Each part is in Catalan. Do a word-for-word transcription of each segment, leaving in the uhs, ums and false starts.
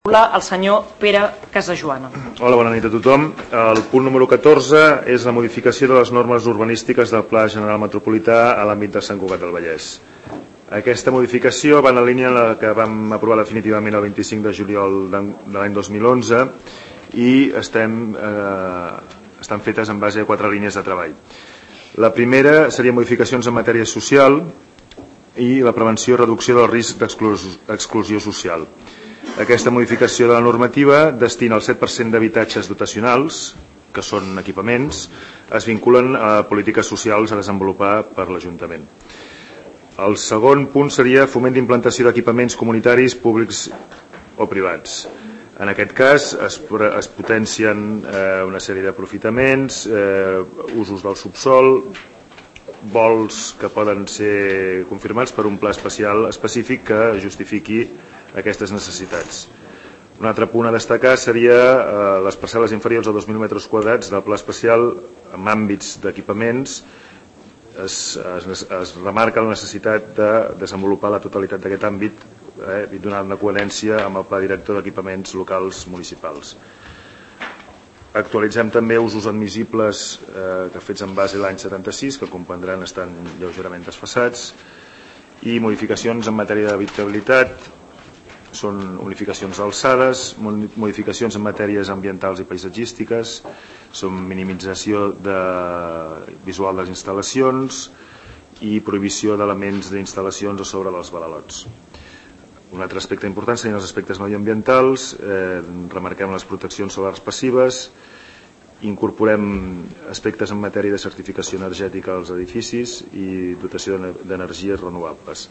el senyor Pere Casajoana. Hola, bona nit a tothom. El punt número catorze és la modificació de les normes urbanístiques del Pla General Metropolità a l'àmbit de Sant Cugat del Vallès. Aquesta modificació va en la línia en la que vam aprovar definitivament el vint-i-cinc de juliol de l'any dos mil onze i estem, eh, estan fetes en base a quatre línies de treball. La primera seria modificacions en matèria social i la prevenció i reducció del risc d'exclusió social. Aquesta modificació de la normativa destina el set per cent d'habitatges dotacionals, que són equipaments, es vinculen a polítiques socials a desenvolupar per l'Ajuntament. El segon punt seria foment d'implantació d'equipaments comunitaris públics o privats. En aquest cas es, es potencien eh, una sèrie d'aprofitaments, eh, usos del subsol, vols que poden ser confirmats per un pla especial específic que justifiqui aquestes necessitats. Un altre punt a destacar seria eh, les parcel·les inferiors a dos mil metres quadrats del pla especial en àmbits d'equipaments. Es, es, es remarca la necessitat de desenvolupar la totalitat d'aquest àmbit eh, i donar una coherència amb el pla director d'equipaments locals municipals. Actualitzem també usos admissibles eh, que fets en base a l'any setanta-sis, que comprendran estan lleugerament desfasats, i modificacions en matèria d'habitabilitat. Són unificacions d'alçades, modificacions en matèries ambientals i paisatgístiques, són minimització de visual de les instal·lacions i prohibició d'elements d'instal·lacions a sobre dels balalots. Un altre aspecte important serien els aspectes mediambientals, eh, remarquem les proteccions solars passives, incorporem aspectes en matèria de certificació energètica als edificis i dotació d'energies renovables.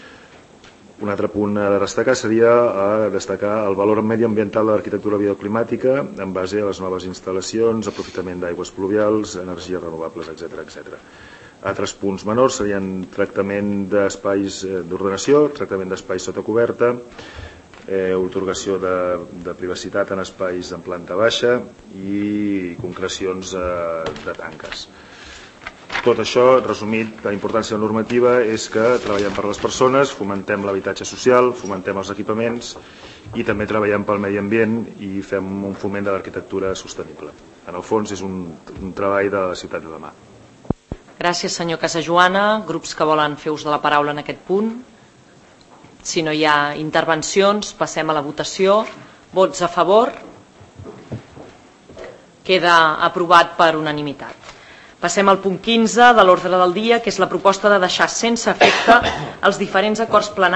Un altre punt a destacar seria a destacar el valor mediambiental de l'arquitectura bioclimàtica en base a les noves instal·lacions, aprofitament d'aigües pluvials, energies renovables, etcètera, etcètera. Altres punts menors serien tractament d'espais d'ordenació, tractament d'espais sota coberta, eh, atorgació de, de privacitat en espais en planta baixa i concrecions eh, de tanques. Tot això, resumit, la importància de la normativa és que treballem per les persones, fomentem l'habitatge social, fomentem els equipaments i també treballem pel medi ambient i fem un foment de l'arquitectura sostenible. En el fons és un, un treball de la ciutat de demà. Gràcies, senyor Casajoana. Grups que volen fer ús de la paraula en aquest punt? Si no hi ha intervencions, passem a la votació. Vots a favor? Queda aprovat per unanimitat. Passem al punt quinze de l'ordre del dia, que és la proposta de deixar sense efecte els diferents acords plenaris